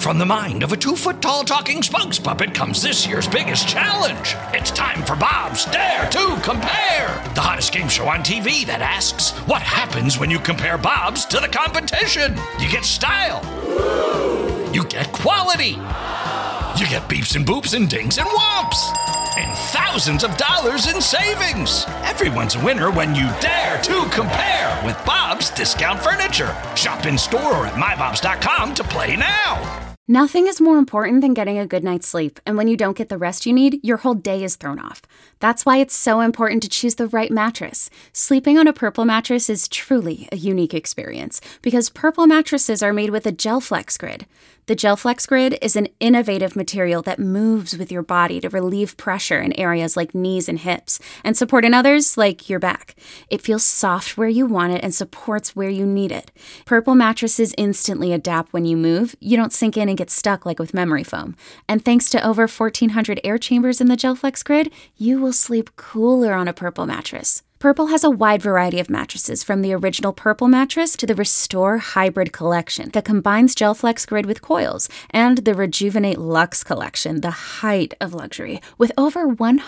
From the mind of a 2-foot-tall talking spokes puppet comes this year's biggest challenge. It's time for Bob's Dare to Compare, the hottest game show on TV that asks, what happens when you compare Bob's to the competition? You get style. You get quality. You get beeps and boops and dings and whomps. And thousands of dollars in savings. Everyone's a winner when you dare to compare with Bob's Discount Furniture. Shop in store or at mybobs.com to play now. Nothing is more important than getting a good night's sleep, and when you don't get the rest you need, your whole day is thrown off. That's why it's so important to choose the right mattress. Sleeping on a Purple mattress is truly a unique experience, because Purple mattresses are made with a GelFlex Grid. The GelFlex Grid is an innovative material that moves with your body to relieve pressure in areas like knees and hips, and support in others like your back. It feels soft where you want it and supports where you need it. Purple mattresses instantly adapt when you move. You don't sink in and get stuck like with memory foam. And thanks to over 1,400 air chambers in the GelFlex Grid, you will sleep cooler on a Purple mattress. Purple has a wide variety of mattresses, from the original Purple mattress to the Restore Hybrid collection that combines GelFlex Grid with coils, and the Rejuvenate Luxe collection, the height of luxury, with over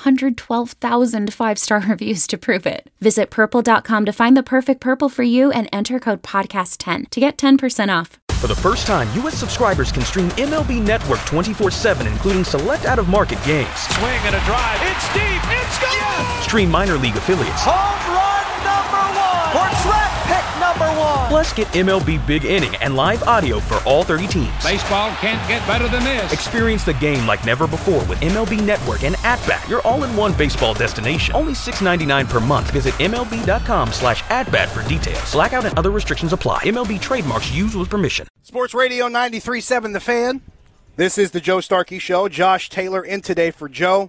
112,000 five-star reviews to prove it. Visit purple.com to find the perfect Purple for you and enter code podcast10 to get 10% off. For the first time, U.S. subscribers can stream MLB Network 24/7, including select out-of-market games. Swing and a drive. It's deep. It's gone. Yes! Stream minor league affiliates. Home run number 1. Or draft pick number 1. Plus, get MLB Big Inning and live audio for all 30 teams. Baseball can't get better than this. Experience the game like never before with MLB Network and At-Bat, your all-in-one baseball destination. Only $6.99 per month. Visit MLB.com/AtBat for details. Blackout and other restrictions apply. MLB trademarks used with permission. Sports Radio 93.7 The Fan. This is the Joe Starkey Show. Josh Taylor in today for Joe.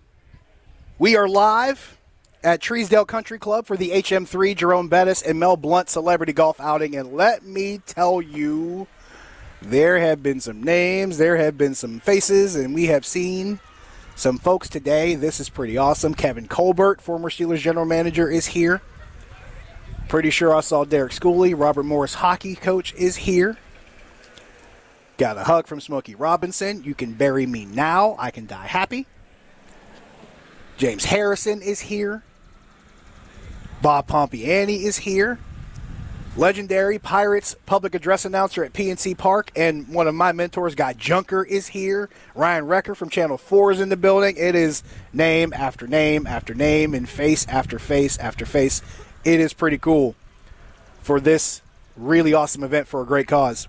We are live at Treesdale Country Club for the HM3 Jerome Bettis and Mel Blount Celebrity Golf Outing. And let me tell you, there have been some names, there have been some faces, and we have seen some folks today. This is pretty awesome. Kevin Colbert, former Steelers general manager, is here. Pretty sure I saw Derek Schooley, Robert Morris hockey coach, is here. Got a hug from Smokey Robinson. You can bury me now. I can die happy. James Harrison is here. Bob Pompiani is here. Legendary Pirates public address announcer at PNC Park and one of my mentors, Guy Junker, is here. Ryan Recker from Channel 4 is in the building. It is name after name after name and face after face after face. It is pretty cool for this really awesome event for a great cause.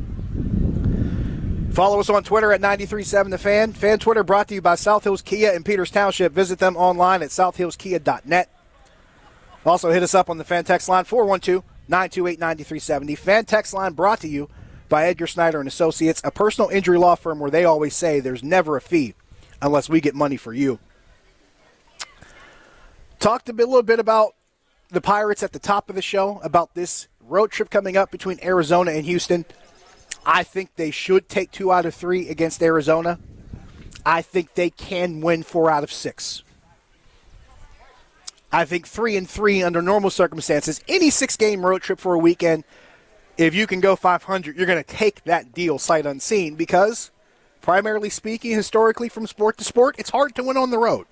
Follow us on Twitter at 93.7 The Fan. Fan Twitter brought to you by South Hills Kia in Peters Township. Visit them online at southhillskia.net. Also hit us up on the Fan Text line, 412-928-9370. Fan Text line brought to you by Edgar Snyder & Associates, a personal injury law firm where they always say there's never a fee unless we get money for you. Talked a little bit about the Pirates at the top of the show, about this road trip coming up between Arizona and Houston. I think they should take 2 out of 3 against Arizona. I think they can win 4 out of 6. I think 3-3 under normal circumstances. Any 6-game road trip for a weekend, if you can go 500, you're going to take that deal sight unseen because, primarily speaking, historically from sport to sport, it's hard to win on the road.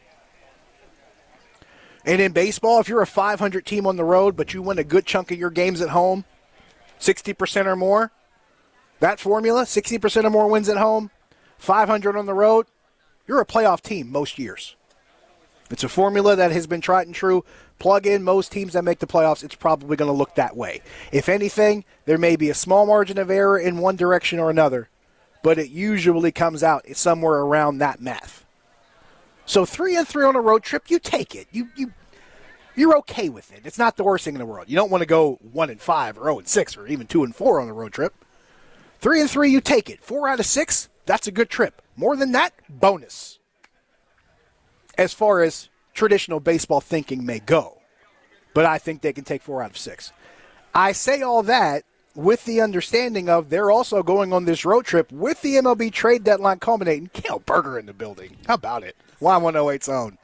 And in baseball, if you're a 500 team on the road, but you win a good chunk of your games at home, 60% or more, that formula, 60% or more wins at home, 500 on the road, you're a playoff team most years. It's a formula that has been tried and true. Plug in most teams that make the playoffs, it's probably going to look that way. If anything, there may be a small margin of error in one direction or another, but it usually comes out somewhere around that math. So 3-3 on a road trip, you take it. You're okay with it. It's not the worst thing in the world. You don't want to go 1-5 or 0-6 or even 2-4 on the road trip. 3-3, you take it. 4 out of 6, that's a good trip. More than that, bonus. As far as traditional baseball thinking may go. But I think they can take 4 out of 6. I say all that with the understanding of they're also going on this road trip with the MLB trade deadline culminating. Cale Berger in the building. How about it? Y108's own.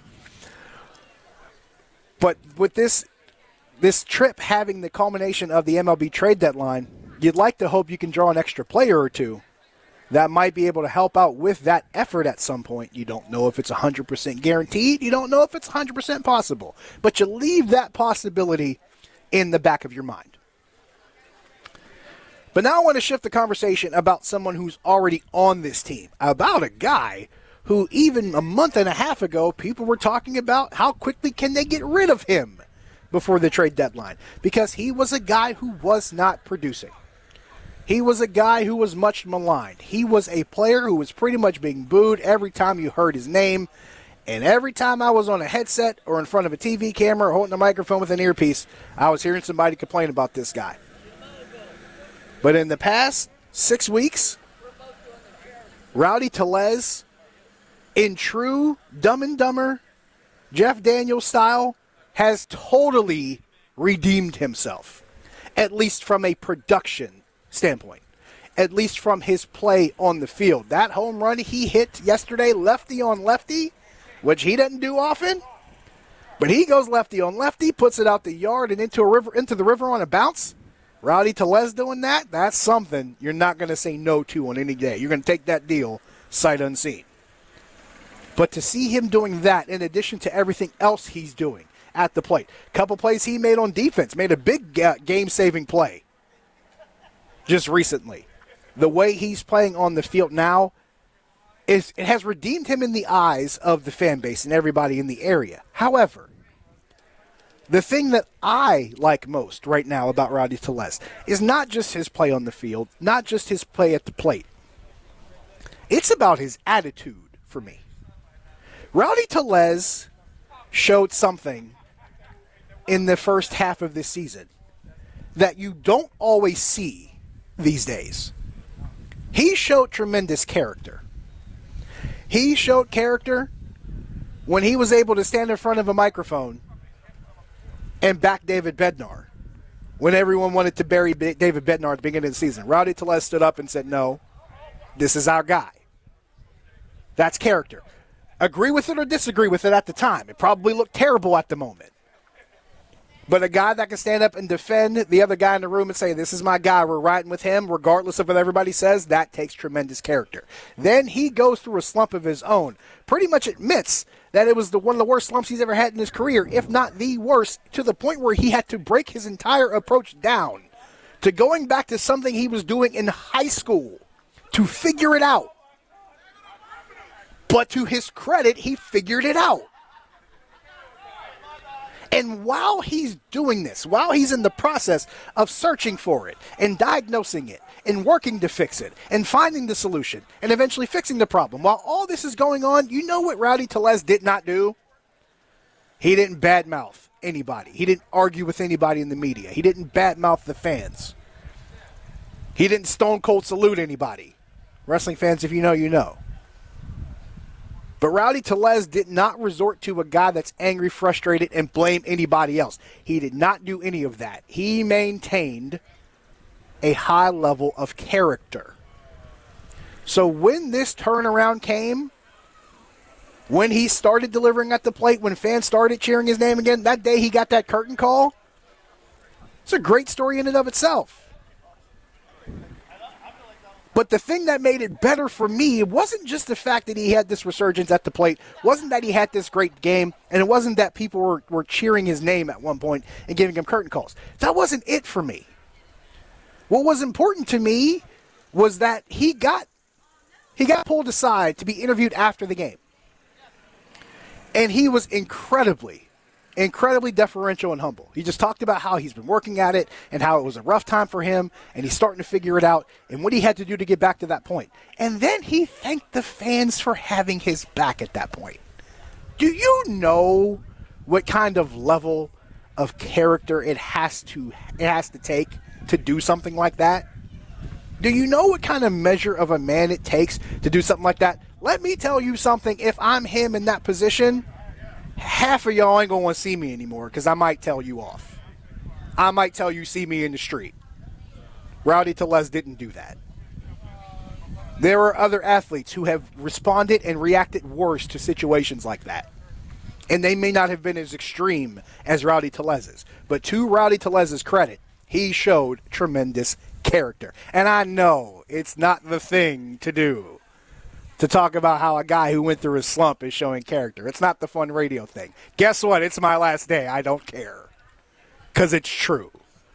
But with this trip having the culmination of the MLB trade deadline, you'd like to hope you can draw an extra player or two that might be able to help out with that effort at some point. You don't know if it's 100% guaranteed. You don't know if it's 100% possible. But you leave that possibility in the back of your mind. But now I want to shift the conversation about someone who's already on this team, about a guy who even a month and a half ago, people were talking about how quickly can they get rid of him before the trade deadline, because he was a guy who was not producing. He was a guy who was much maligned. He was a player who was pretty much being booed every time you heard his name. And every time I was on a headset or in front of a TV camera or holding a microphone with an earpiece, I was hearing somebody complain about this guy. But in the past 6 weeks, Rowdy Tellez, in true Dumb and Dumber Jeff Daniels style, has totally redeemed himself, at least from a production standpoint, at least from his play on the field. That home run he hit yesterday, lefty on lefty, which he doesn't do often, but he goes lefty on lefty, puts it out the yard and into the river on a bounce. Rowdy Tellez doing that, that's something you're not going to say no to on any day. You're going to take that deal sight unseen. But to see him doing that in addition to everything else he's doing at the plate, a couple plays he made on defense, made a big game-saving play just recently. The way he's playing on the field now, it has redeemed him in the eyes of the fan base and everybody in the area. However, the thing that I like most right now about Rowdy Tellez is not just his play on the field, not just his play at the plate. It's about his attitude for me. Rowdy Tellez showed something in the first half of this season that you don't always see these days. He showed tremendous character. He showed character when he was able to stand in front of a microphone and back David Bednar when everyone wanted to bury David Bednar at the beginning of the season. Rowdy Tellez stood up and said, no, this is our guy. That's character. Agree with it or disagree with it at the time. It probably looked terrible at the moment. But a guy that can stand up and defend the other guy in the room and say, this is my guy, we're riding with him, regardless of what everybody says, that takes tremendous character. Then he goes through a slump of his own, pretty much admits that it was one of the worst slumps he's ever had in his career, if not the worst, to the point where he had to break his entire approach down to going back to something he was doing in high school to figure it out. But to his credit, he figured it out. And while he's doing this, while he's in the process of searching for it and diagnosing it and working to fix it and finding the solution and eventually fixing the problem, while all this is going on, you know what Rowdy Tellez did not do? He didn't badmouth anybody. He didn't argue with anybody in the media. He didn't badmouth the fans. He didn't stone cold salute anybody. Wrestling fans, if you know, you know. But Rowdy Tellez did not resort to a guy that's angry, frustrated, and blame anybody else. He did not do any of that. He maintained a high level of character. So when this turnaround came, when he started delivering at the plate, when fans started cheering his name again, that day he got that curtain call, it's a great story in and of itself. But the thing that made it better for me, it wasn't just the fact that he had this resurgence at the plate, wasn't that he had this great game, and it wasn't that people were cheering his name at one point and giving him curtain calls. That wasn't it for me. What was important to me was that he got pulled aside to be interviewed after the game. And he was incredibly deferential and humble. He just talked about how he's been working at it and how it was a rough time for him and he's starting to figure it out and what he had to do to get back to that point. And then he thanked the fans for having his back at that point. Do you know what kind of level of character it has to take to do something like that? Do you know what kind of measure of a man it takes to do something like that? Let me tell you something. If I'm him in that position, half of y'all ain't going to want to see me anymore because I might tell you off. I might tell you see me in the street. Rowdy Tellez didn't do that. There are other athletes who have responded and reacted worse to situations like that. And they may not have been as extreme as Rowdy Tellez's. But to Rowdy Tellez's credit, he showed tremendous character. And I know it's not the thing to do, to talk about how a guy who went through a slump is showing character. It's not the fun radio thing. Guess what? It's my last day. I don't care. Because it's true.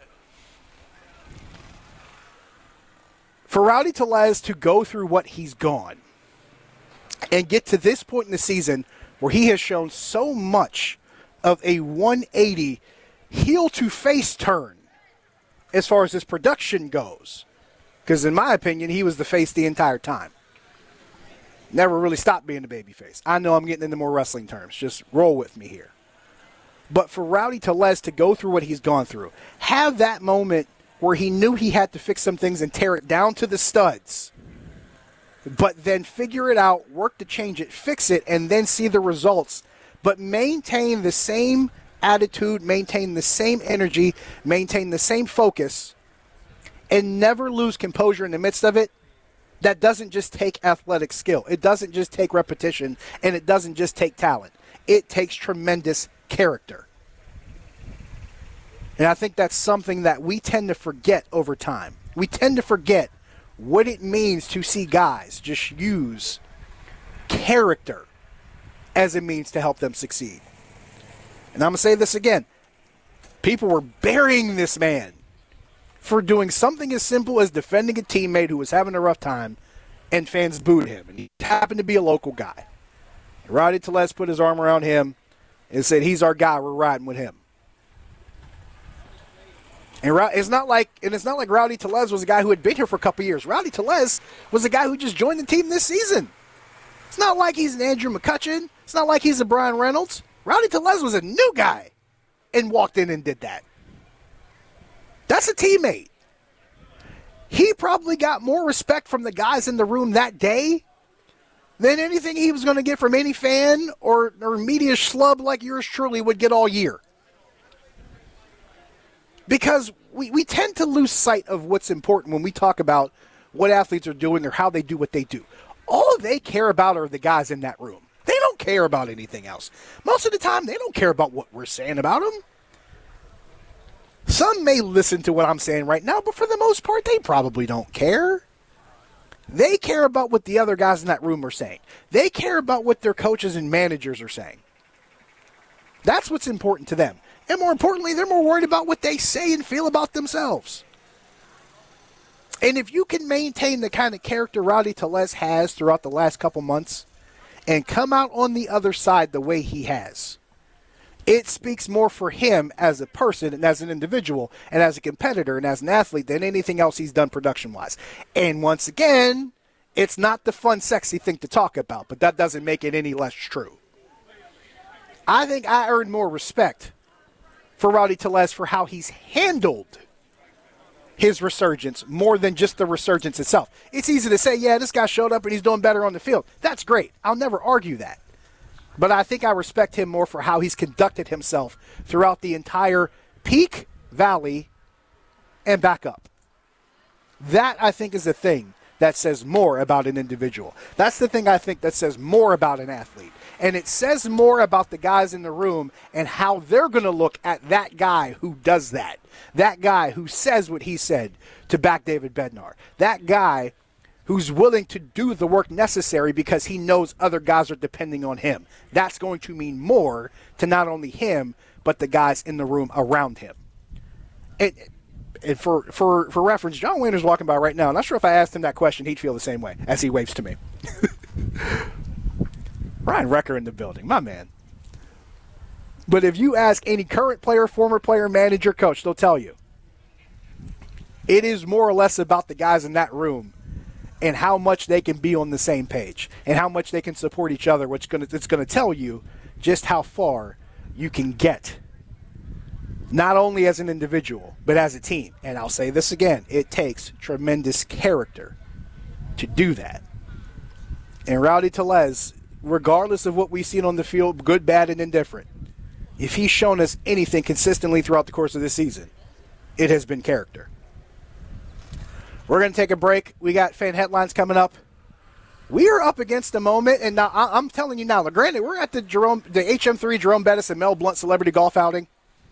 For Rowdy Tellez to go through what he's gone and get to this point in the season where he has shown so much of a 180 heel-to-face turn as far as his production goes, because in my opinion, he was the face the entire time. Never really stopped being the babyface. I know I'm getting into more wrestling terms. Just roll with me here. But for Rowdy Tellez to go through what he's gone through, have that moment where he knew he had to fix some things and tear it down to the studs, but then figure it out, work to change it, fix it, and then see the results, but maintain the same attitude, maintain the same energy, maintain the same focus, and never lose composure in the midst of it. That doesn't just take athletic skill. It doesn't just take repetition, and it doesn't just take talent. It takes tremendous character. And I think that's something that we tend to forget over time. We tend to forget what it means to see guys just use character as a means to help them succeed. And I'm going to say this again. People were burying this man for doing something as simple as defending a teammate who was having a rough time, and fans booed him. And he happened to be a local guy. Rowdy Tellez put his arm around him and said, he's our guy, we're riding with him. And it's not like Rowdy Tellez was a guy who had been here for a couple years. Rowdy Tellez was a guy who just joined the team this season. It's not like he's an Andrew McCutcheon. It's not like he's a Brian Reynolds. Rowdy Tellez was a new guy and walked in and did that. That's a teammate. He probably got more respect from the guys in the room that day than anything he was going to get from any fan or media schlub like yours truly would get all year. Because we tend to lose sight of what's important when we talk about what athletes are doing or how they do what they do. All they care about are the guys in that room. They don't care about anything else. Most of the time, they don't care about what we're saying about them. Some may listen to what I'm saying right now, but for the most part, they probably don't care. They care about what the other guys in that room are saying. They care about what their coaches and managers are saying. That's what's important to them. And more importantly, they're more worried about what they say and feel about themselves. And if you can maintain the kind of character Rowdy Tellez has throughout the last couple months and come out on the other side the way he has, it speaks more for him as a person and as an individual and as a competitor and as an athlete than anything else he's done production-wise. And once again, it's not the fun, sexy thing to talk about, but that doesn't make it any less true. I think I earned more respect for Rowdy Tellez for how he's handled his resurgence more than just the resurgence itself. It's easy to say, yeah, this guy showed up and he's doing better on the field. That's great. I'll never argue that. But I think I respect him more for how he's conducted himself throughout the entire peak, valley, and back up. That, I think, is the thing that says more about an individual. That's the thing I think that says more about an athlete. And it says more about the guys in the room and how they're going to look at that guy who does that. That guy who says what he said to back David Bednar. That guy who's willing to do the work necessary because he knows other guys are depending on him. That's going to mean more to not only him, but the guys in the room around him. And for reference, John Wayner's walking by right now. I'm not sure if I asked him that question, he'd feel the same way as he waves to me. Ryan Recker in the building, my man. But if you ask any current player, former player, manager, coach, they'll tell you. It is more or less about the guys in that room and how much they can be on the same page and how much they can support each other, which it's going to tell you just how far you can get, not only as an individual, but as a team. And I'll say this again, it takes tremendous character to do that. And Rowdy Tellez, regardless of what we've seen on the field, good, bad, and indifferent, if he's shown us anything consistently throughout the course of this season, it has been character. We're going to take a break. We got fan headlines coming up. We are up against a moment, and now I'm telling you now, granted, we're at the HM3 Jerome Bettis and Mel Blount Celebrity Golf Outing.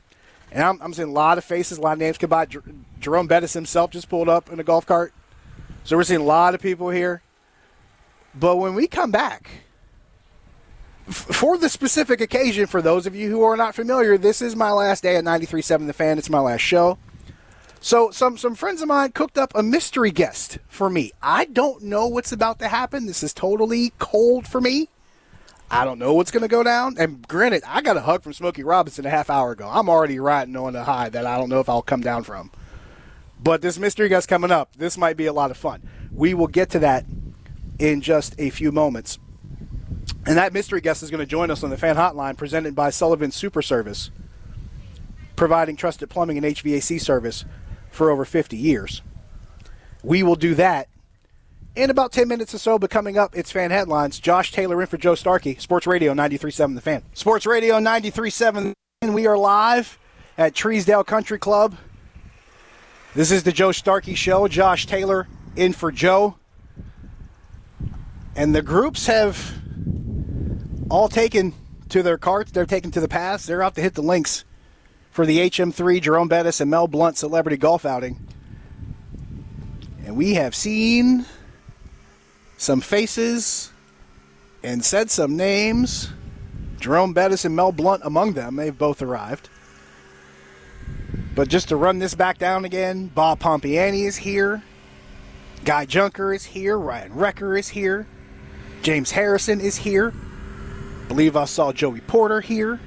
And I'm seeing a lot of faces, a lot of names come by. Jerome Bettis himself just pulled up in a golf cart. So we're seeing a lot of people here. But when we come back, for the specific occasion, for those of you who are not familiar, this is my last day at 93.7 The Fan. It's my last show. So some friends of mine cooked up a mystery guest for me. I don't know what's about to happen. This is totally cold for me. I don't know what's going to go down. And granted, I got a hug from Smokey Robinson a half hour ago. I'm already riding on a high that I don't know if I'll come down from. But this mystery guest coming up, this might be a lot of fun. We will get to that in just a few moments. And that mystery guest is going to join us on the Fan Hotline presented by Sullivan Super Service, providing trusted plumbing and HVAC service for over 50 years. We will do that in about 10 minutes or so, but coming up, it's Fan Headlines. Josh Taylor in for Joe Starkey, Sports Radio 93.7 The Fan. Sports Radio 93.7 and we are live at Treesdale Country Club. This is the Joe Starkey Show. Josh Taylor in for Joe. And the groups have all taken to their carts. They're taken to the paths. They're out to hit the links for the HM3 Jerome Bettis and Mel Blount Celebrity Golf Outing. And we have seen some faces and said some names. Jerome Bettis and Mel Blount among them. They've both arrived. But just to run this back down again, Bob Pompiani is here. Guy Junker is here. Ryan Wrecker is here. James Harrison is here. Believe I saw Joey Porter here.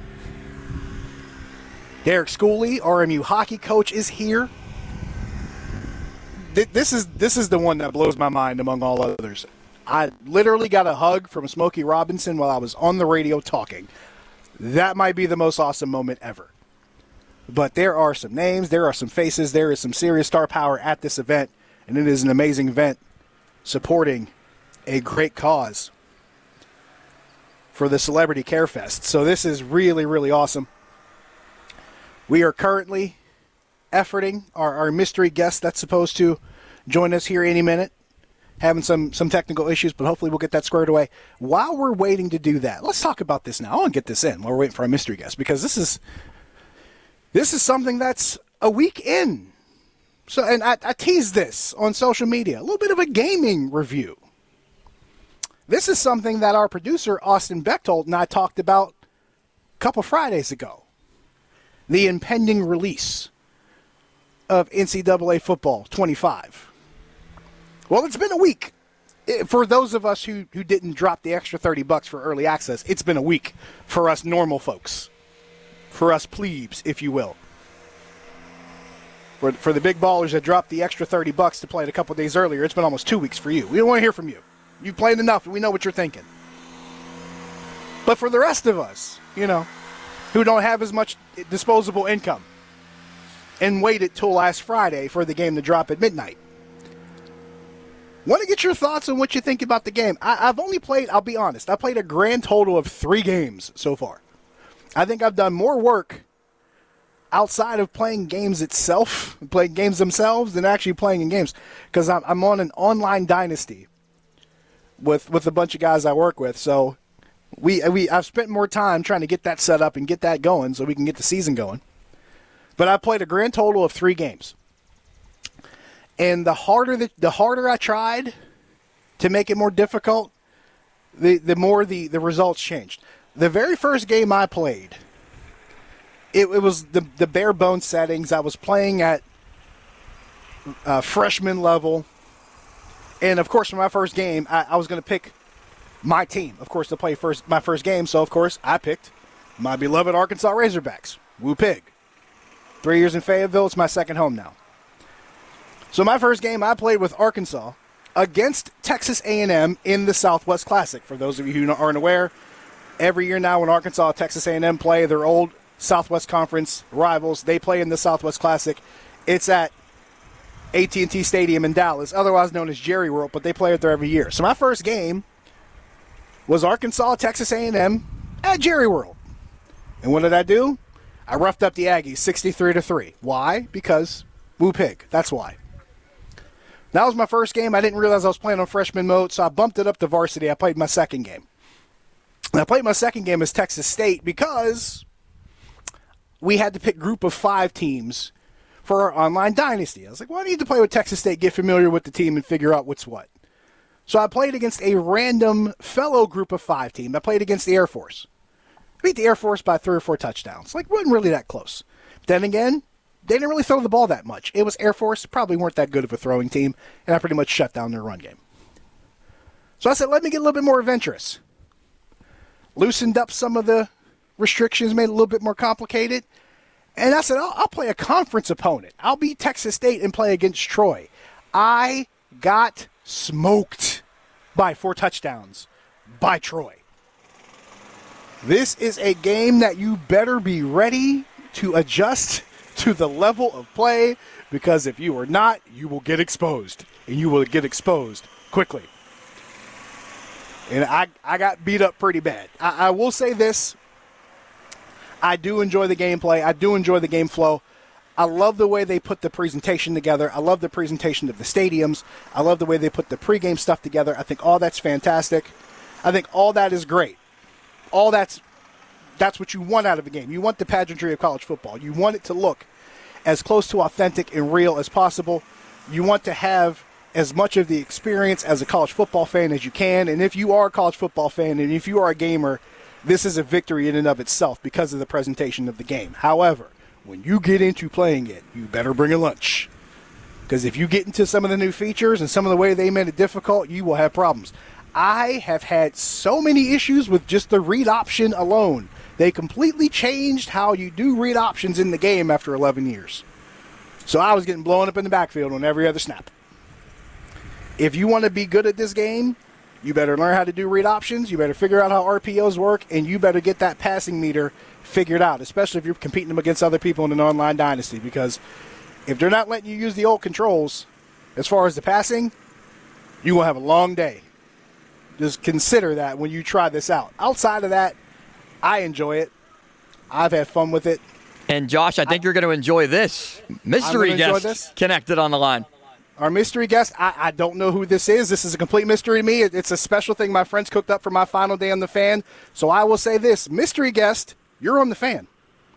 Derek Schooley, RMU hockey coach, is here. This is the one that blows my mind among all others. I literally got a hug from Smokey Robinson while I was on the radio talking. That might be the most awesome moment ever. But there are some names, there are some faces, there is some serious star power at this event, and it is an amazing event supporting a great cause for the Celebrity Care Fest. So this is really, really awesome. We are currently efforting our mystery guest that's supposed to join us here any minute. Having some technical issues, but hopefully we'll get that squared away. While we're waiting to do that, let's talk about this now. I want to get this in while we're waiting for our mystery guest, because this is something that's a week in. So, and I teased this on social media, a little bit of a gaming review. This is something that our producer, Austin Bechtold, and I talked about a couple Fridays ago. The impending release of NCAA Football 25. Well, it's been a week. For those of us who didn't drop the extra $30 for early access, it's been a week for us normal folks. For us plebes, if you will. For the big ballers that dropped the extra $30 to play it a couple days earlier, it's been almost 2 weeks for you. We don't want to hear from you. You've played enough, and we know what you're thinking. But for the rest of us, who don't have as much disposable income and waited till last Friday for the game to drop at midnight, want to get your thoughts on what you think about the game. I've only played, I'll be honest, I played a grand total of 3 games so far. I think I've done more work outside of playing games itself, playing games themselves, than actually playing in games. Because I'm on an online dynasty with a bunch of guys I work with. So I've spent more time trying to get that set up and get that going so we can get the season going. But I played a grand total of 3 games. And the harder I tried to make it more difficult, the more the results changed. The very first game I played, it was the bare bones settings. I was playing at freshman level. And, of course, for my first game, I was going to pick my team, of course, to play my first game. So, of course, I picked my beloved Arkansas Razorbacks. Woo Pig. 3 years in Fayetteville. It's my second home now. So my first game, I played with Arkansas against Texas A&M in the Southwest Classic. For those of you who aren't aware, every year now when Arkansas and Texas A&M play, their old Southwest Conference rivals, they play in the Southwest Classic. It's at AT&T Stadium in Dallas, otherwise known as Jerry World, but they play it there every year. So my first game was Arkansas, Texas A&M at Jerry World. And what did I do? I roughed up the Aggies 63-3. Why? Because Woo Pig. That's why. That was my first game. I didn't realize I was playing on freshman mode, so I bumped it up to varsity. I played my second game. And I played my second game as Texas State because we had to pick group of 5 teams for our online dynasty. I was like, well, I need to play with Texas State, get familiar with the team, and figure out what's what. So I played against a random fellow group of 5 team. I played against the Air Force. I beat the Air Force by 3 or 4 touchdowns. Like, wasn't really that close. Then again, they didn't really throw the ball that much. It was Air Force, probably weren't that good of a throwing team, and I pretty much shut down their run game. So I said, let me get a little bit more adventurous. Loosened up some of the restrictions, made it a little bit more complicated. And I said, I'll play a conference opponent. I'll beat Texas State and play against Troy. I got smoked by 4 touchdowns by Troy. This is a game that you better be ready to adjust to the level of play, because if you are not, you will get exposed, and you will get exposed quickly. And I got beat up pretty bad. I will say this. I do enjoy the gameplay. I do enjoy the game flow. I love the way they put the presentation together. I love the presentation of the stadiums. I love the way they put the pregame stuff together. I think all that's fantastic. I think all that is great. All that's what you want out of a game. You want the pageantry of college football. You want it to look as close to authentic and real as possible. You want to have as much of the experience as a college football fan as you can. And if you are a college football fan and if you are a gamer, this is a victory in and of itself because of the presentation of the game. However, when you get into playing it, you better bring a lunch. Because if you get into some of the new features and some of the way they made it difficult, you will have problems. I have had so many issues with just the read option alone. They completely changed how you do read options in the game after 11 years. So I was getting blown up in the backfield on every other snap. If you want to be good at this game, you better learn how to do read options, you better figure out how RPOs work, and you better get that passing meter figured out, especially if you're competing against other people in an online dynasty, because if they're not letting you use the old controls as far as the passing, you will have a long day. Just consider that when you try this out. Outside of that, I enjoy it. I've had fun with it. And Josh, I think you're going to enjoy this. Mystery guest connected on the line. Our mystery guest, I don't know who this is. This is a complete mystery to me. It's a special thing my friends cooked up for my final day on The Fan. So I will say this, mystery guest, you're on The Fan.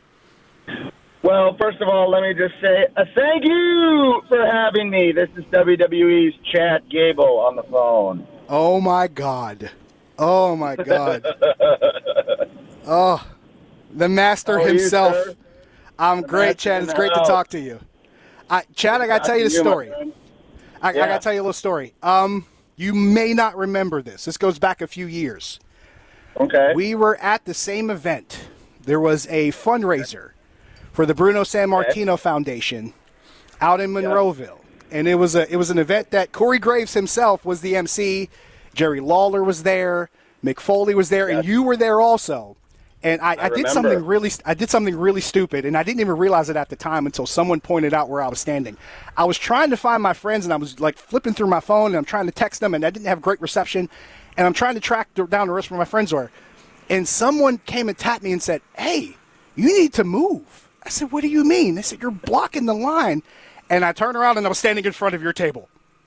Well, first of all, let me just say thank you for having me. This is WWE's Chad Gable on the phone. Oh, my God. Oh, my God. Oh, the master himself. You, I'm great, Chad. It's great to talk to you. Chad, I got to tell you the story. I got to tell you a little story. You may not remember this. This goes back a few years. Okay. We were at the same event. There was a fundraiser for the Bruno Sammartino Foundation out in Monroeville. And it was an event that Corey Graves himself was the MC. Jerry Lawler was there. Mick Foley was there, and you were there also. And I did something really stupid, and I didn't even realize it at the time until someone pointed out where I was standing. I was trying to find my friends, and I was like flipping through my phone, and I'm trying to text them, and I didn't have great reception, and I'm trying to track down the rest of where my friends were. And someone came and tapped me and said, "Hey, you need to move." I said, "What do you mean?" They said, "You're blocking the line." And I turned around, and I was standing in front of your table.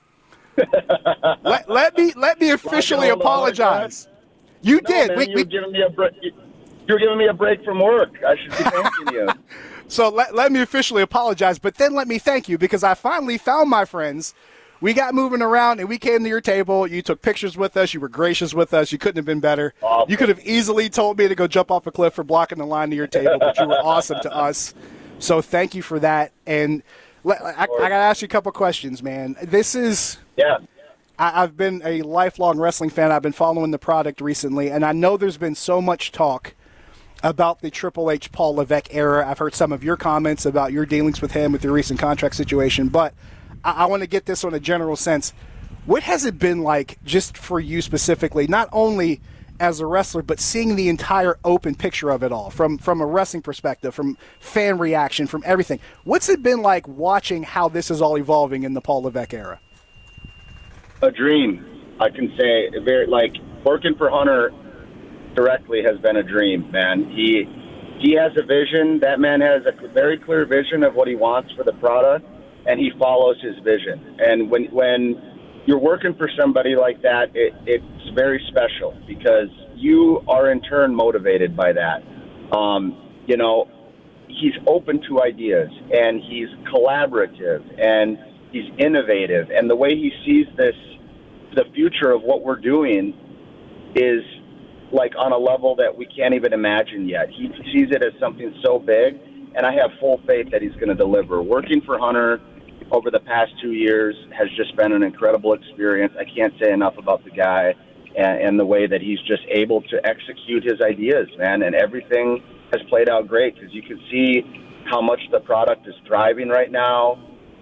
let me officially apologize. You did. Man, you're giving me a break. You're giving me a break from work. I should be thanking you. So let me officially apologize, but then let me thank you, because I finally found my friends. We got moving around, and we came to your table. You took pictures with us. You were gracious with us. You couldn't have been better. Awesome. You could have easily told me to go jump off a cliff for blocking the line to your table, but you were awesome to us. So thank you for that. And I got to ask you a couple questions, man. This is I've been a lifelong wrestling fan. I've been following the product recently, and I know there's been so much talk about the Triple H Paul Levesque era. I've heard some of your comments about your dealings with him with your recent contract situation, but I want to get this on a general sense. What has it been like just for you specifically, not only as a wrestler, but seeing the entire open picture of it all, from a wrestling perspective, from fan reaction, from everything? What's it been like watching how this is all evolving in the Paul Levesque era? A dream, I can say. Working for Hunter directly has been a dream, man. He has a vision. That man has a very clear vision of what he wants for the product, and he follows his vision. And when you're working for somebody like that, it's very special because you are in turn motivated by that. he's open to ideas, and he's collaborative, and he's innovative. And the way he sees the future of what we're doing is like on a level that we can't even imagine yet. He sees it as something so big, and I have full faith that he's going to deliver. Working for Hunter over the past 2 years has just been an incredible experience. I can't say enough about the guy and the way that he's just able to execute his ideas, man, and everything has played out great because you can see how much the product is thriving right now,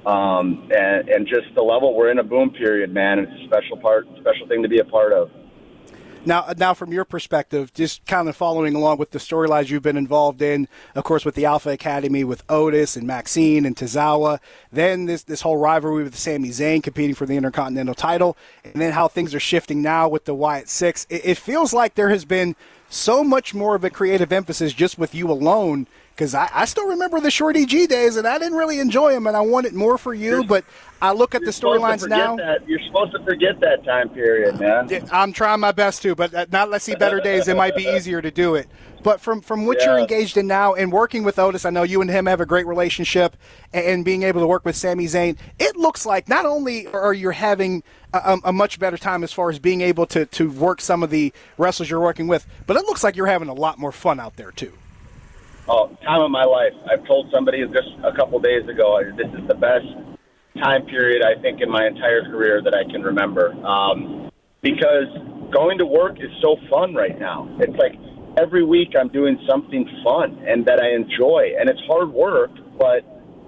and just the level. We're in a boom period, man. It's a special thing to be a part of. Now, from your perspective, just kind of following along with the storylines you've been involved in, of course, with the Alpha Academy, with Otis and Maxine and Tozawa, then this whole rivalry with Sami Zayn competing for the Intercontinental title, and then how things are shifting now with the Wyatt Six. It feels like there has been so much more of a creative emphasis just with you alone, because I still remember the Shorty G days, and I didn't really enjoy them, and I wanted more for you, but I look at the storylines now. You're supposed to forget that time period, man. I'm trying my best to, but not Let's See Better Days, it might be easier to do it. But from what you're engaged in now and working with Otis, I know you and him have a great relationship, and being able to work with Sami Zayn, it looks like not only are you having a much better time as far as being able to work some of the wrestlers you're working with, but it looks like you're having a lot more fun out there too. Oh, time of my life. I've told somebody just a couple days ago, this is the best time period, I think, in my entire career that I can remember. Because going to work is so fun right now. It's like every week I'm doing something fun and that I enjoy. And it's hard work, but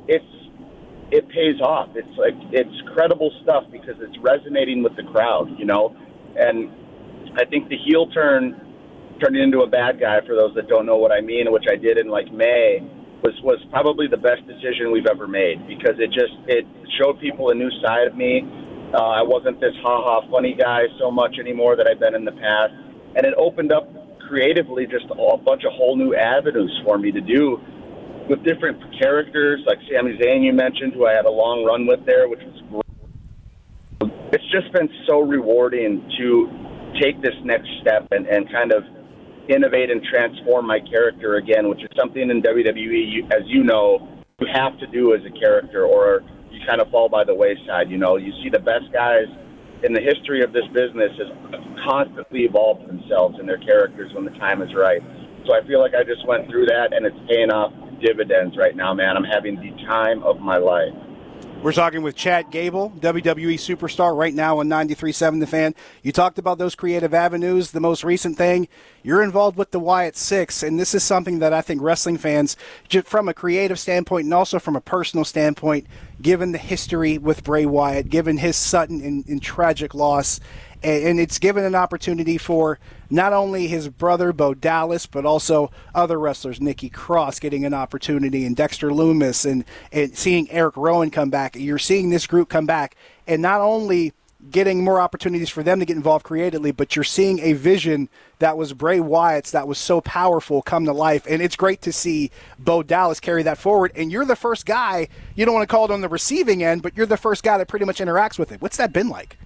it pays off. It's credible stuff because it's resonating with the crowd, you know? And I think the heel turning into a bad guy, for those that don't know what I mean, which I did in like May, was probably the best decision we've ever made because it showed people a new side of me. I wasn't this ha-ha funny guy so much anymore that I've been in the past. And it opened up creatively just a bunch of whole new avenues for me to do with different characters, like Sami Zayn you mentioned, who I had a long run with there, which was great. It's just been so rewarding to take this next step and kind of innovate and transform my character again, which is something in WWE, as you know, you have to do as a character or you kind of fall by the wayside. You know, you see the best guys in the history of this business has constantly evolved themselves and their characters when the time is right. So I feel like I just went through that, and it's paying off dividends right now, man. I'm having the time of my life. We're talking with Chad Gable, WWE superstar, right now on 93.7 The Fan. You talked about those creative avenues. The most recent thing, you're involved with the Wyatt Six, and this is something that I think wrestling fans, just from a creative standpoint and also from a personal standpoint, given the history with Bray Wyatt, given his sudden and tragic loss, and it's given an opportunity for not only his brother, Bo Dallas, but also other wrestlers, Nikki Cross getting an opportunity, and Dexter Lumis, and seeing Eric Rowan come back. You're seeing this group come back, and not only getting more opportunities for them to get involved creatively, but you're seeing a vision that was Bray Wyatt's that was so powerful come to life, and it's great to see Bo Dallas carry that forward, and you're the first guy, you don't want to call it on the receiving end, but you're the first guy that pretty much interacts with it. What's that been like?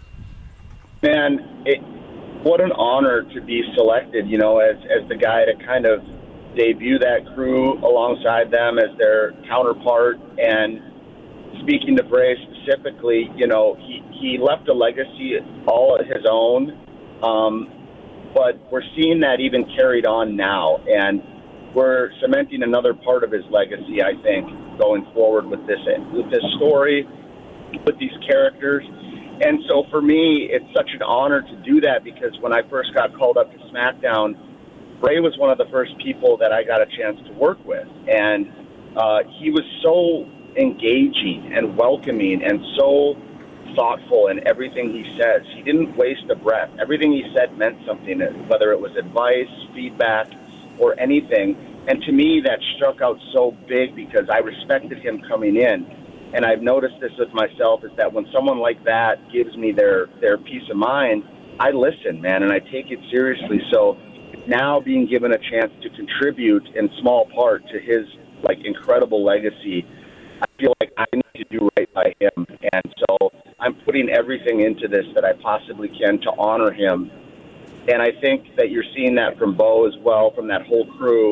Man, what an honor to be selected, you know, as the guy to kind of debut that crew alongside them as their counterpart. And speaking to Bray specifically, you know, he left a legacy all of his own, but we're seeing that even carried on now, and we're cementing another part of his legacy, I think, going forward with this story, with these characters. And so for me, it's such an honor to do that because when I first got called up to SmackDown, Bray was one of the first people that I got a chance to work with. And he was so engaging and welcoming and so thoughtful in everything he says. He didn't waste a breath. Everything he said meant something, whether it was advice, feedback, or anything. And to me, that struck out so big because I respected him coming in. And I've noticed this with myself, is that when someone like that gives me their peace of mind, I listen, man, and I take it seriously. So now being given a chance to contribute in small part to his, like, incredible legacy, I feel like I need to do right by him. And so I'm putting everything into this that I possibly can to honor him. And I think that you're seeing that from Bo as well, from that whole crew.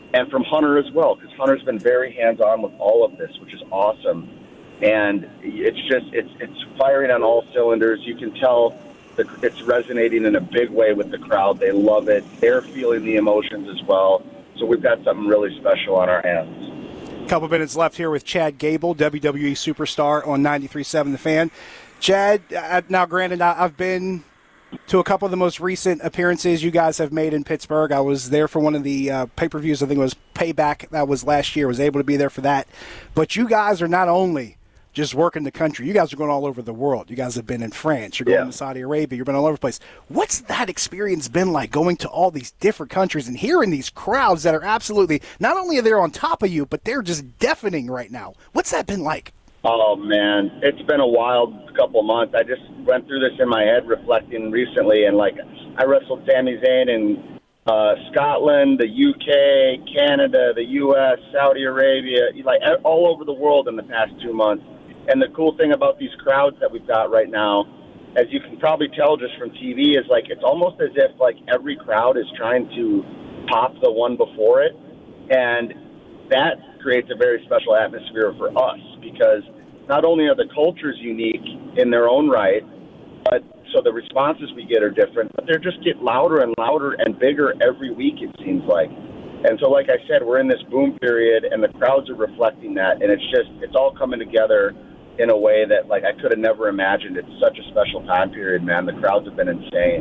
and from Hunter as well, because Hunter's been very hands-on with all of this, which is awesome. And it's firing on all cylinders. You can tell that it's resonating in a big way with the crowd. They love it. They're feeling the emotions as well. So we've got something really special on our hands. Couple minutes left here with Chad Gable, WWE superstar on 93.7 The Fan. Chad, now granted, I've been to a couple of the most recent appearances you guys have made in Pittsburgh. I was there for one of the pay-per-views. I think it was Payback. That was last year. I was able to be there for that. But you guys are not only just working the country. You guys are going all over the world. You guys have been in France. You're going to Saudi Arabia. You've been all over the place. What's that experience been like, going to all these different countries and hearing these crowds that are absolutely, not only are they on top of you, but they're just deafening right now? What's that been like? Oh, man, it's been a wild couple of months. I just went through this in my head reflecting recently, and, I wrestled Sami Zayn in Scotland, the UK, Canada, the U.S., Saudi Arabia, all over the world in the past 2 months. And the cool thing about these crowds that we've got right now, as you can probably tell just from TV, is it's almost as if every crowd is trying to top the one before it. And that creates a very special atmosphere for us, because not only are the cultures unique in their own right, but so the responses we get are different, but they just get louder and louder and bigger every week, it seems like. And so, like I said, we're in this boom period, and the crowds are reflecting that, and it's all coming together in a way that, I could have never imagined. It's such a special time period, man. The crowds have been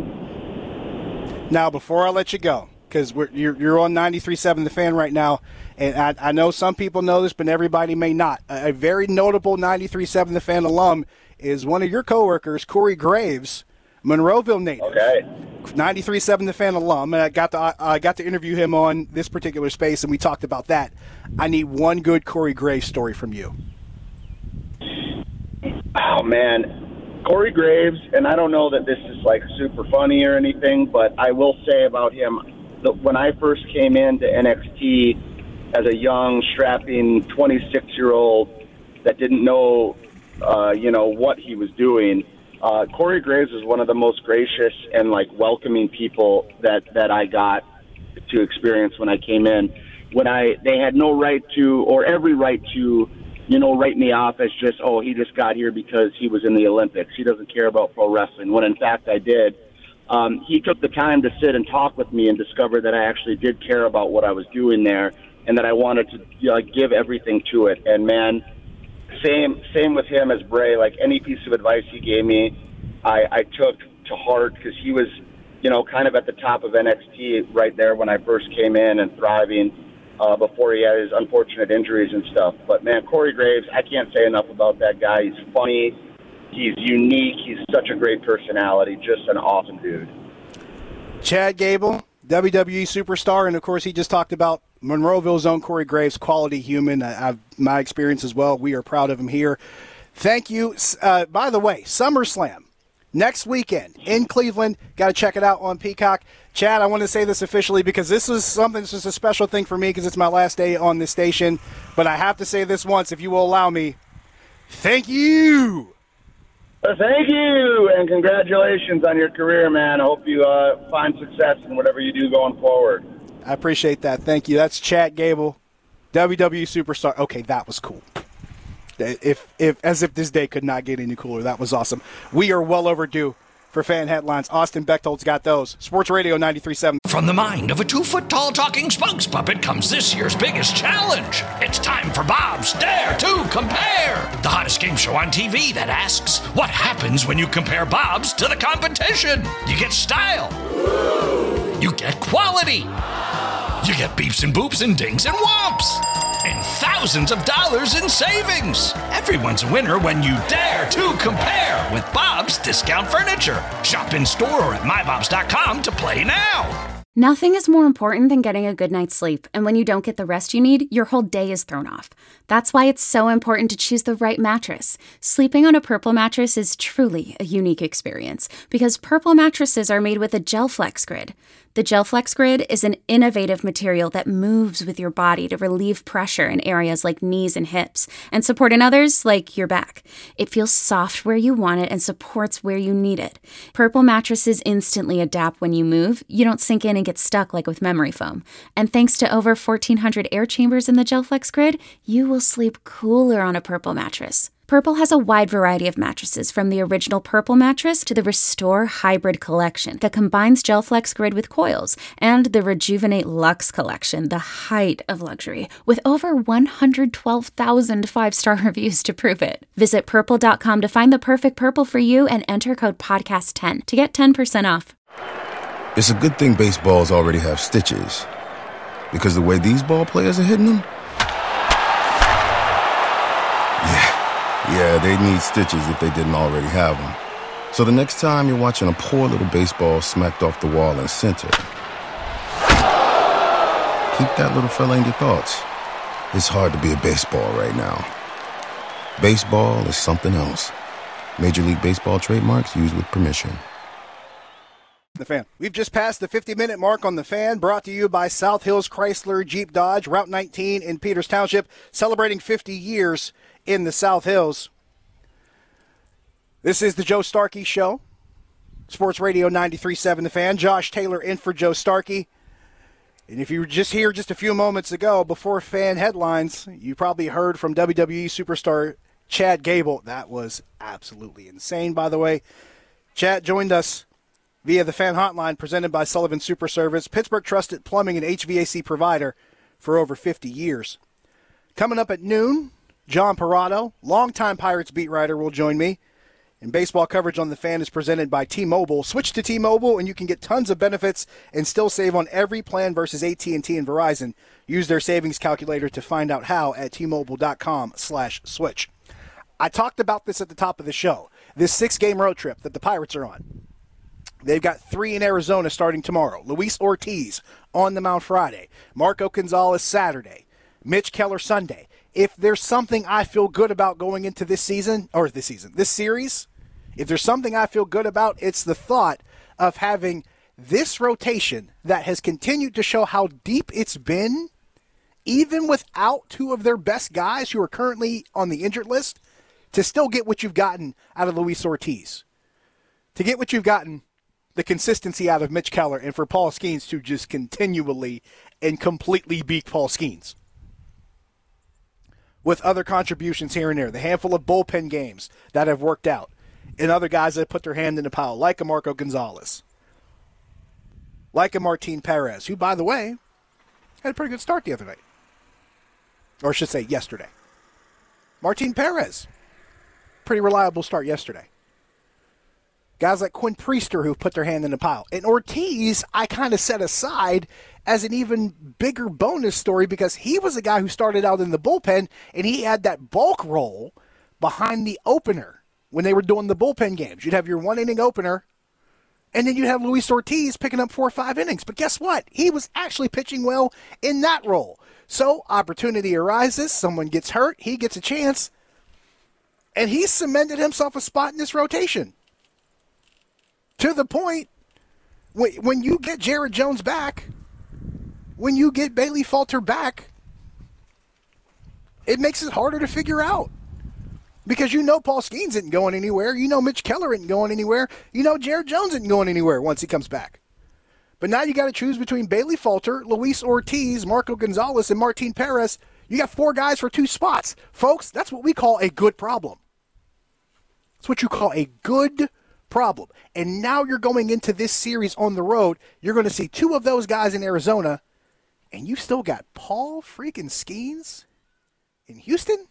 insane. Now, before I let you go, because you're on 93.7 The Fan right now, and I know some people know this, but everybody may not. A very notable 93.7 The Fan alum is one of your coworkers, Corey Graves, Monroeville native. Okay. 93.7 The Fan alum, and I got to interview him on this particular space, and we talked about that. I need one good Corey Graves story from you. Oh, man. Corey Graves, and I don't know that this is super funny or anything, but I will say about him, that when I first came into NXT as a young, strapping 26-year-old that didn't know, what he was doing, Corey Graves was one of the most gracious and welcoming people that I got to experience when I came in. They had no right to, or every right to, write me off as just, he just got here because he was in the Olympics. He doesn't care about pro wrestling, when in fact I did. He took the time to sit and talk with me and discover that I actually did care about what I was doing there, and that I wanted to give everything to it. And, man, same with him as Bray. Any piece of advice he gave me, I took to heart, because he was, kind of at the top of NXT right there when I first came in and thriving. Before he had his unfortunate injuries and stuff. But, man, Corey Graves, I can't say enough about that guy. He's funny. He's unique. He's such a great personality. Just an awesome dude. Chad Gable, WWE superstar, and, of course, he just talked about Monroeville's own Corey Graves, quality human. My experience as well. We are proud of him here. Thank you. By the way, SummerSlam. Next weekend in Cleveland. Got to check it out on Peacock. Chad, I want to say this officially because this is a special thing for me because it's my last day on this station. But I have to say this once, if you will allow me. Thank you. Thank you, and congratulations on your career, man. I hope you find success in whatever you do going forward. I appreciate that. Thank you. That's Chad Gable, WWE superstar. Okay, that was cool. As if this day could not get any cooler. That was awesome. We are well overdue for fan headlines. Austin Bechtolt's got those. Sports Radio 93.7. From the mind of a 2-foot-tall talking spokes puppet comes this year's biggest challenge. It's time for Bob's Dare to Compare, the hottest game show on TV that asks, what happens when you compare Bob's to the competition? You get style. You get quality. You get beeps and boops and dings and whomps. And thousands of dollars in savings. Everyone's a winner when you dare to compare with Bob's Discount Furniture. Shop in store or at mybobs.com to play now. Nothing is more important than getting a good night's sleep, and when you don't get the rest you need, your whole day is thrown off. That's why it's so important to choose the right mattress. Sleeping on a Purple mattress is truly a unique experience, because Purple mattresses are made with a Gel Flex grid. The GelFlex Grid is an innovative material that moves with your body to relieve pressure in areas like knees and hips and support in others like your back. It feels soft where you want it and supports where you need it. Purple mattresses instantly adapt when you move. You don't sink in and get stuck like with memory foam. And thanks to over 1,400 air chambers in the GelFlex Grid, you will sleep cooler on a Purple mattress. Purple has a wide variety of mattresses, from the original Purple mattress to the Restore Hybrid collection that combines GelFlex Grid with coils, and the Rejuvenate Luxe collection, the height of luxury, with over 112,000 five-star reviews to prove it. Visit Purple.com to find the perfect Purple for you and enter code PODCAST10 to get 10% off. It's a good thing baseballs already have stitches, because the way these ball players are hitting them, yeah, they'd need stitches if they didn't already have them. So the next time you're watching a poor little baseball smacked off the wall in center, keep that little fella in your thoughts. It's hard to be a baseball right now. Baseball is something else. Major League Baseball trademarks used with permission. The Fan. We've just passed the 50-minute mark on The Fan, brought to you by South Hills Chrysler Jeep Dodge, Route 19 in Peters Township, celebrating 50 years in the South Hills. This is the Joe Starkey Show. Sports Radio 93.7 The Fan. Josh Taylor in for Joe Starkey. And if you were just here just a few moments ago, before Fan headlines, you probably heard from WWE superstar Chad Gable. That was absolutely insane, by the way. Chad joined us via the Fan Hotline presented by Sullivan Super Service, Pittsburgh trusted plumbing and HVAC provider for over 50 years. Coming up at noon, John Parado, longtime Pirates beat writer, will join me. And baseball coverage on The Fan is presented by T-Mobile. Switch to T-Mobile and you can get tons of benefits and still save on every plan versus AT&T and Verizon. Use their savings calculator to find out how at T-Mobile.com/switch. I talked about this at the top of the show. This 6-game road trip that the Pirates are on. They've got 3 in Arizona starting tomorrow. Luis Ortiz on the mound Friday. Marco Gonzalez Saturday. Mitch Keller Sunday. If there's something I feel good about going into this series, if there's something I feel good about, it's the thought of having this rotation that has continued to show how deep it's been, even without 2 of their best guys who are currently on the injured list, to still get what you've gotten out of Luis Ortiz. To get what you've gotten, the consistency out of Mitch Keller, and for Paul Skeens to just continually and completely beat Paul Skeens. With other contributions here and there, the handful of bullpen games that have worked out, and other guys that put their hand in the pile, like a Marco Gonzalez, like a Martin Perez, who, by the way, had a pretty good start the other night. Or I should say yesterday. Martin Perez, pretty reliable start yesterday. Guys like Quinn Priester who put their hand in the pile. And Ortiz, I kind of set aside as an even bigger bonus story because he was a guy who started out in the bullpen and he had that bulk role behind the opener when they were doing the bullpen games. You'd have your 1-inning opener and then you'd have Luis Ortiz picking up 4 or 5 innings. But guess what? He was actually pitching well in that role. So opportunity arises, someone gets hurt, he gets a chance, and he's cemented himself a spot in this rotation. To the point, when you get Jared Jones back, when you get Bailey Falter back, it makes it harder to figure out. Because you know Paul Skeens isn't going anywhere. You know Mitch Keller isn't going anywhere. You know Jared Jones isn't going anywhere once he comes back. But now you got to choose between Bailey Falter, Luis Ortiz, Marco Gonzalez, and Martin Perez. You got 4 guys for 2 spots. Folks, that's what we call a good problem. That's what you call a good problem. And now you're going into this series on the road. You're going to see 2 of those guys in Arizona, and you still got Paul freaking Skeens in Houston?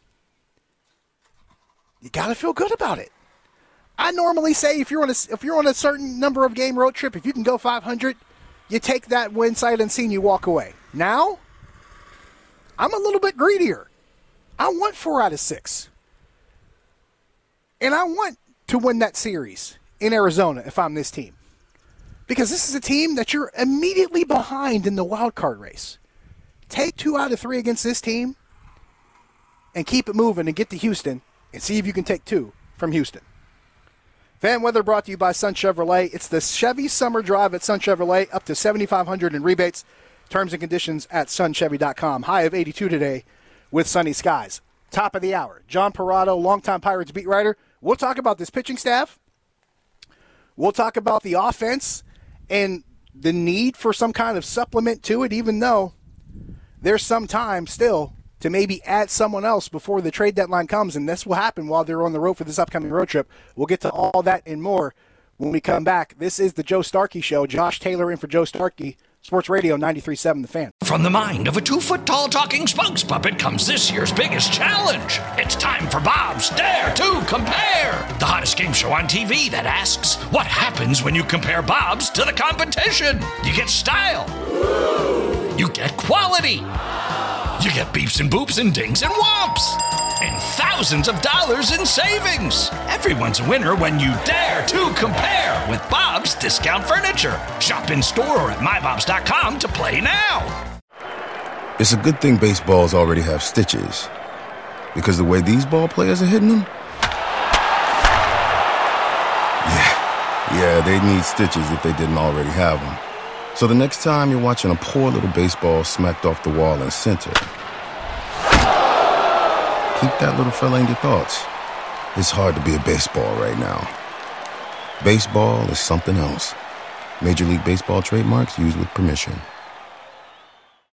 You got to feel good about it. I normally say if you're on a certain number of game road trip, if you can go 500, you take that win sight unseen, you walk away. Now, I'm a little bit greedier. I want 4 out of 6. And I want to win that series in Arizona if I'm this team. Because this is a team that you're immediately behind in the wild card race. Take 2 out of 3 against this team and keep it moving and get to Houston and see if you can take 2 from Houston. Fan weather brought to you by Sun Chevrolet. It's the Chevy Summer Drive at Sun Chevrolet, up to $7,500 in rebates. Terms and conditions at sunchevy.com. High of 82 today with sunny skies. Top of the hour, John Parado, longtime Pirates beat writer. We'll talk about this pitching staff. We'll talk about the offense and the need for some kind of supplement to it, even though there's some time still to maybe add someone else before the trade deadline comes, and this will happen while they're on the road for this upcoming road trip. We'll get to all that and more when we come back. This is the Joe Starkey Show. Josh Taylor in for Joe Starkey, Sports Radio 93.7 The Fan. From the mind of a 2-foot-tall talking spokes puppet comes this year's biggest challenge. It's time for Bob's Dare to Compare, the hottest game show on TV that asks, what happens when you compare Bob's to the competition? You get style. You get quality. You get beeps and boops and dings and whomps. And thousands of dollars in savings. Everyone's a winner when you dare to compare with Bob's Discount Furniture. Shop in store or at mybobs.com to play now. It's a good thing baseballs already have stitches, because the way these ball players are hitting them, yeah, they need stitches if they didn't already have them. So the next time you're watching a poor little baseball smacked off the wall in center, keep that little fella in your thoughts. It's hard to be a baseball right now. Baseball is something else. Major League Baseball trademarks used with permission.